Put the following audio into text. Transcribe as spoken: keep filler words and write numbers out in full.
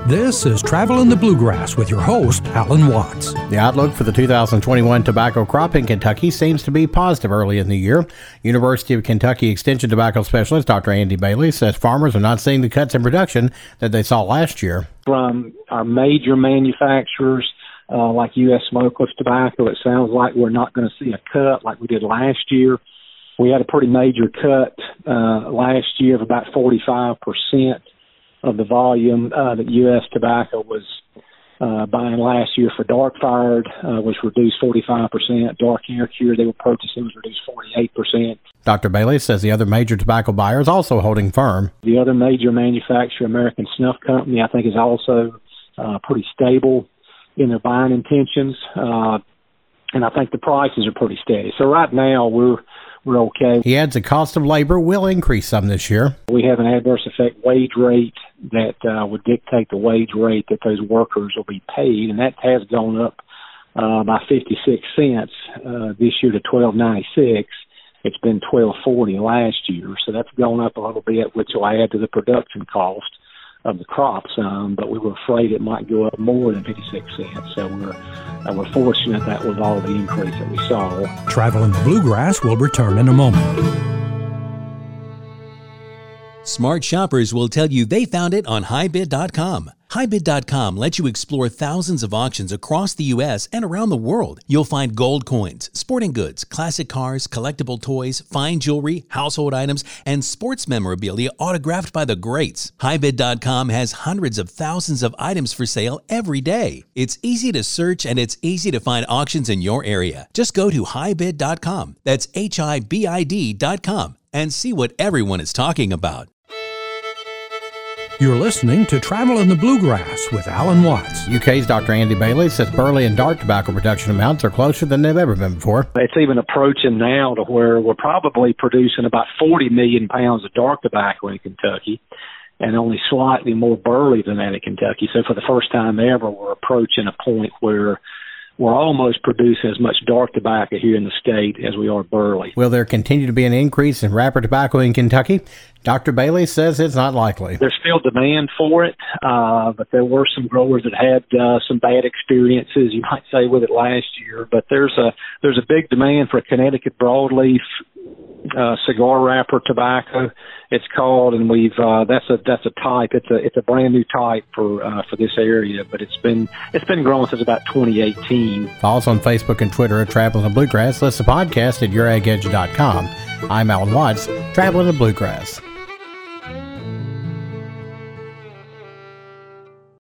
This is Travel in the Bluegrass with your host, Alan Watts. The outlook for the two thousand twenty-one tobacco crop in Kentucky seems to be positive early in the year. University of Kentucky Extension Tobacco Specialist Doctor Andy Bailey says farmers are not seeing the cuts in production that they saw last year. From our major manufacturers, uh, like U S Smokeless Tobacco, it sounds like we're not going to see a cut like we did last year. We had a pretty major cut uh, last year of about forty-five percent. Of the volume uh, that U S Tobacco was uh, buying last year for dark fired uh, was reduced forty-five percent. Dark air cure they were purchasing was reduced forty-eight percent. Doctor Bailey says the other major tobacco buyer is also holding firm. The other major manufacturer, American Snuff Company, I think is also uh, pretty stable in their buying intentions. Uh, and I think the prices are pretty steady. So right now we're we're okay. He adds the cost of labor will increase some this year. We have an adverse effect wage rate that uh, would dictate the wage rate that those workers will be paid, and that has gone up uh, by fifty-six cents uh, this year to twelve ninety-six. It's been twelve forty last year, so that's gone up a little bit, which will add to the production cost of the crop some, but we were afraid it might go up more than fifty-six cents, so we're, uh, we're fortunate that was all the increase that we saw. Travel in the Bluegrass will return in a moment. Smart shoppers will tell you they found it on Hi Bid dot com. Hi Bid dot com lets you explore thousands of auctions across the U S and around the world. You'll find gold coins, sporting goods, classic cars, collectible toys, fine jewelry, household items, and sports memorabilia autographed by the greats. Hi Bid dot com has hundreds of thousands of items for sale every day. It's easy to search and it's easy to find auctions in your area. Just go to Hi Bid dot com. That's H I B I D dot com and see what everyone is talking about. You're listening to Travel in the Bluegrass with Alan Watts. U K's Doctor Andy Bailey says burley and dark tobacco production amounts are closer than they've ever been before. It's even approaching now to where we're probably producing about forty million pounds of dark tobacco in Kentucky and only slightly more burley than that in Kentucky. So for the first time ever, we're approaching a point where we're almost producing as much dark tobacco here in the state as we are burley. Will there continue to be an increase in wrapper tobacco in Kentucky? Doctor Bailey says it's not likely. There's still demand for it, uh, but there were some growers that had uh, some bad experiences, you might say, with it last year. But there's a there's a big demand for Connecticut broadleaf uh, cigar wrapper tobacco. It's called, and we've uh, that's a that's a type. It's a it's a brand new type for uh, for this area, but it's been it's been growing since about twenty eighteen. Follow us on Facebook and Twitter at Travel in the Bluegrass. Listen to the podcast at your ag edge dot com. I'm Alan Watts, Travel in the Bluegrass.